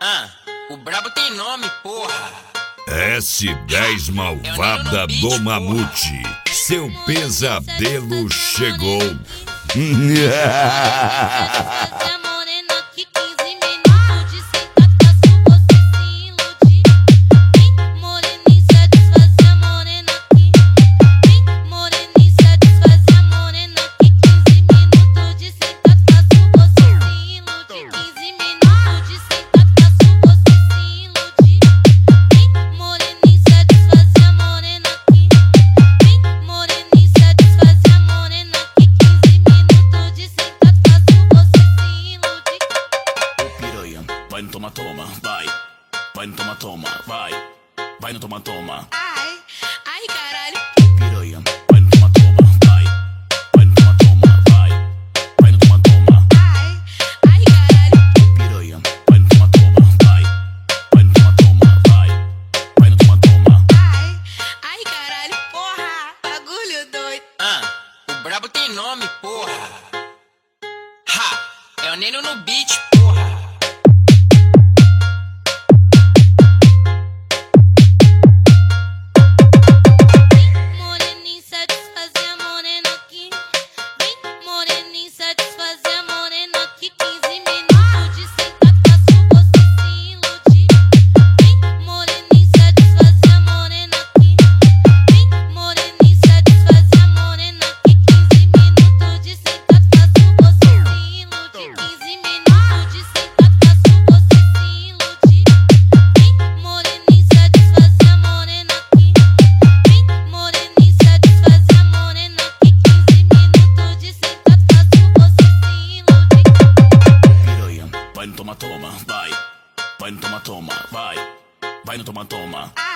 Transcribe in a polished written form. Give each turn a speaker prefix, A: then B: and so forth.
A: O brabo tem nome, porra.
B: S10 Malvada do Mamute, seu pesadelo chegou.
C: Vai no toma, toma, vai. Vai no toma, toma, vai. Vai no toma, toma.
D: Ai, ai, caralho.
C: Piranha, vai no toma, toma, vai. Vai no toma, toma, vai. Vai no toma, toma.
D: Ai, ai, caralho.
C: Piranha, vai no toma, toma, vai. Vai no toma, toma, vai. Vai no toma, toma.
D: Ai, ai, caralho. Porra, bagulho doido.
A: O brabo tem nome, porra. É o Neno no beat, porra.
C: Vai no toma, toma, vai. Vai no toma, toma, vai. Vai no toma, toma.